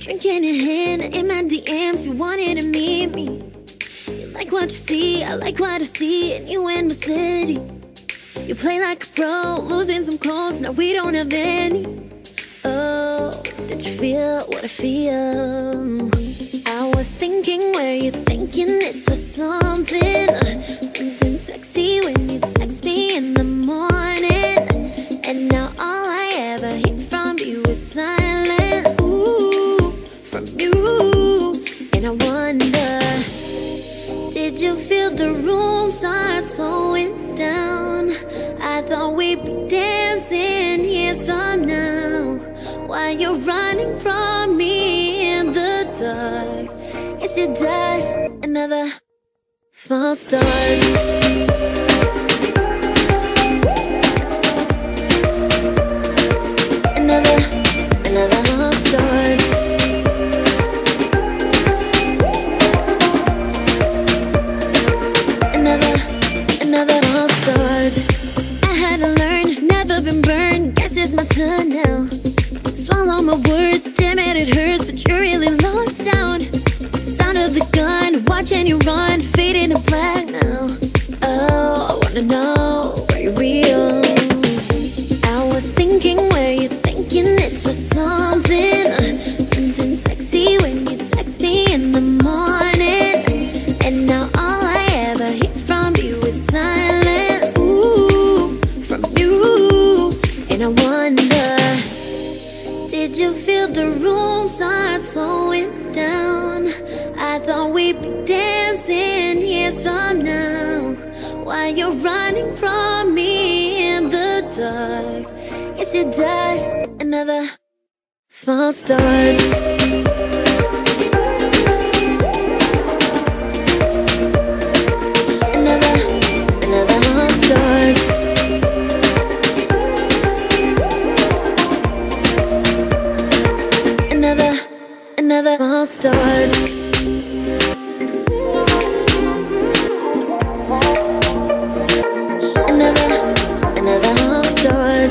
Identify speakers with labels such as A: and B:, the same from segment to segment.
A: Drink in your hand, in my DMs, you wanted to meet me. You like what you see, I like what I see, and you in my city. You play like a pro, losing some calls, now we don't have any. Oh, did you feel what I feel? I was thinking, where you thinking this was something sexy when you text me in the morning. And now all I ever hear from you is silence. Ooh, from you. And I wonder, did you feel the room start slowing down? I thought we'd be dancing years from now, while you're running from me in the dark. Yes, it does. Another false start. Another false start. Another false start. I had to learn, never been burned. Guess it's my turn now. Swallow my words, damn it, it hurts, but you're really lost down. Sound of the gun, watching you run, fading to black now. Oh, I wanna know, are you real? I was thinking, where you thinking this was something sexy when you text me in the morning. And now all I ever hear from you is silence. Ooh, from you. And I wonder, did you feel the room start slowing down? I thought we'd be dancing years from now, while you're running from me in the dark. Yes, it does. Another false start. Another false start. Another false start. Another false start.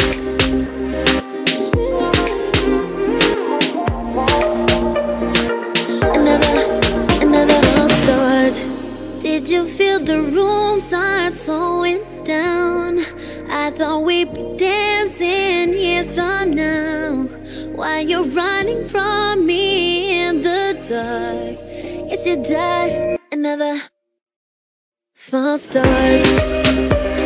A: Another false start. Did you feel the room start slowing down? I thought we'd be dancing years from now, while you're running from me in the dark. Yes, it does. Another false start.